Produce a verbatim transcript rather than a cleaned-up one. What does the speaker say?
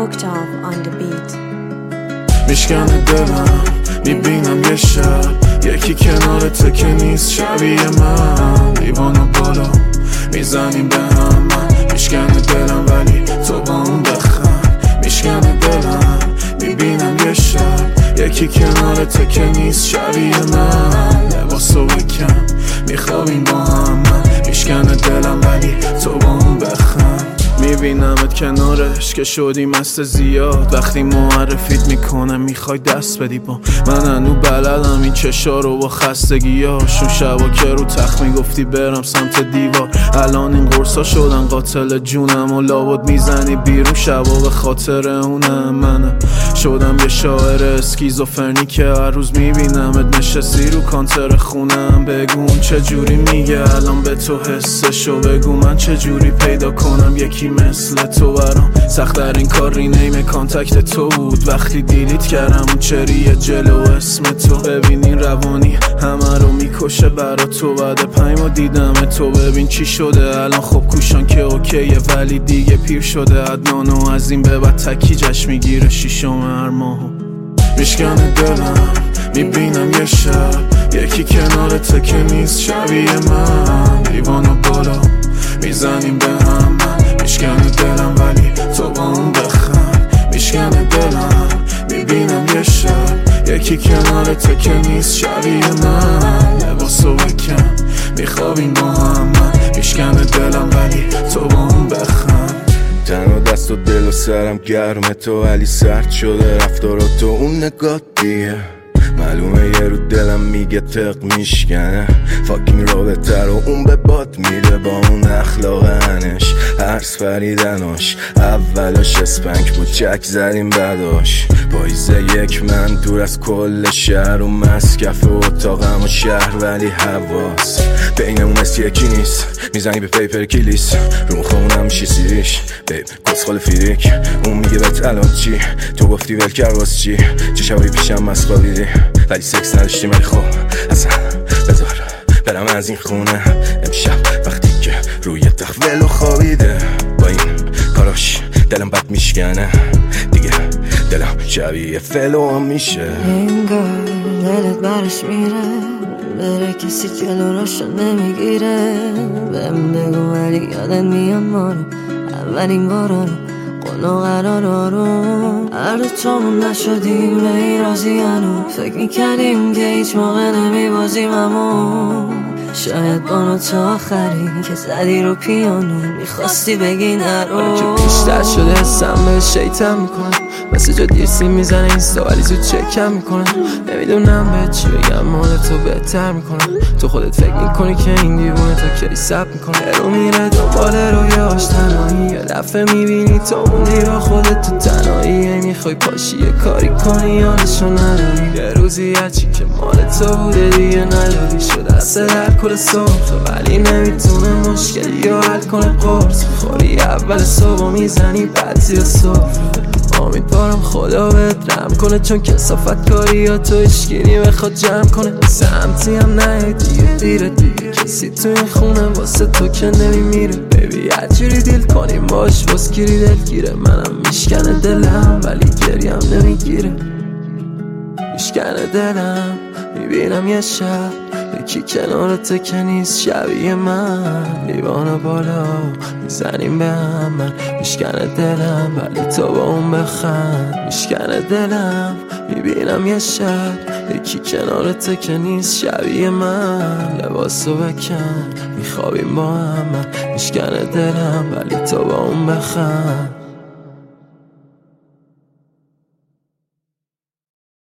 Octave on the beat. میشکنه دلم، میبینم یه شب یکی کنارته که نیست شبیه من. دیوانو بالا میزنیم به هم، من میشکنه دلم ولی تو با اون بخند. میشکنه دلم، میبینم یه شب یکی کنارته که نیست شبیه من. لباسو بکن میخوابیم با هم، من میشکنه دلم ولی تو با اون بخند. میبینمت کنارش که شدی مست زیاد، وقتی معرفیت میکنم میخوای دست بدی با من. هنو بلدم این چشا رو با خستگیاش، اون شبا که رو تخت میگفتی برم سمت دیوار. الان این قرصا شدن قاتل جونم و لابد میزنی بیرون شبا به خاطر اونم. من شدم یه شاعر اسکیزوفرنی که هر روز میبینمت نشستی رو کانتر خونم. بگو چجوری میگه الان به تو حسشو، بگو من چجوری پیدا کنم یکی مثل تو. برام سخت در این کار رینیم کانتکت تو بود، وقتی دیلیت کردم اون چریه جلو اسم تو. ببین این روانی همه رو میکشه برا تو، بعد پنج ماه دیدم تو ببین چی شده الان. خب کوشان که اوکیه ولی دیگه پیر شده عدنانو، از این به بعد تکی جشن میگیره شیشم هر ماهو. میشکنه دلم، میبینم یه شب یکی کنارته که نیست شبیه من. دیوانو بالا میزنیم به هم، من میشکنه دلم ولی تو با اون بخند. میشکنه دلم، میبینم یه شب یکی کنارته که نیست شبیه من. لباسو بکن میخوابیم با هم، من میشکنه دلم ولی تو با اون بخند. تنها دست و دل و سرم گرم تو ولی سرد شده رفتارات تو اون نگاه دیگه. معلومه یه رو دلم میگه تق میشکنه فاکینگ رابطه رو اون به باد میده با اون اخلاق هنش عرض فریدناش. اولش اسپنک بود چک زدیم بعداش پاییزه یک من دور از کل شهر و مسکف و اتاقم و شهر ولی حواس بینمون مثل یکی نیست. میزنی به پیپر کلیس رو مخونم میشی سیریش بیب کسخال فیریک. اون میگه بهت الان چی تو گفتی ولکر واس چی چه شبایی پیشم مسخالیدی ولی سکس نداشتیم. ولی خب اصلا بذار برم از این خونه امشب وقتی که روی تخت ولو خوابیده. با این کاراش دلم بد میشکنه دیگه، دلم شبیه فلو هم میشه. انگار دلت برش میره بره کسی جلو راشو نمیگیره. بهم بگو ولی یادت میاد ما رو اولین بارا رو قول و قرارا رو. هر دو تامون نشدیم به این راضی هنو، فکر میکردیم که هیچ موقع نمیبازیم اما شاید با تا آخری که زدی رو پیانو میخواستی بگی نرو. که بیشتر شده حسم به شیطم میکنم مثل جا دیرسی میزنه اینستا ولی زود چکم میکنم. نمیدونم به چی بگم مال تو بهتر میکنم. تو خودت فکر میکنی که این دیوونه تا کی سب میکنه. رو میره دنبال رویاش تنهایی یه دفعه میبینی تو موندی با خودت تو تنهایی. میخوای پاشی یه کاری کنی یادشو نداری یه روزی هرچی که مال تو بوده دیگه نداری. شده اصلا در کل صبح تو ولی نمیتونه مشکلی رو حل کنه. قرص خوری اول صبح میزنی بعد زیر صبح. امیدوارم خدا بهت رحم کنه چون کثافت کاری یا تو اشکینی بخواد جمع کنه. سمتی هم نه دیگه دیره دیگه کسی تو این خونه واسه تو که نمیمیره. بیبی هرجوری دیل کنیم باش واسکیری دلگیره. منم میشکنه دلم ولی گریم نمیگیره. میشکنه دلم میبینم یه شب یکی کنارته که نیست شبیه من. دیوانه بالا میزنیم به هم، من میشکنه دلم ولی تو با اون بخند. میشکنه دلم میبینم یه شب یکی کنارته که نیست شبیه من. لباسو بکن میخوابیم با هم، من میشکنه دلم ولی تو با اون بخند.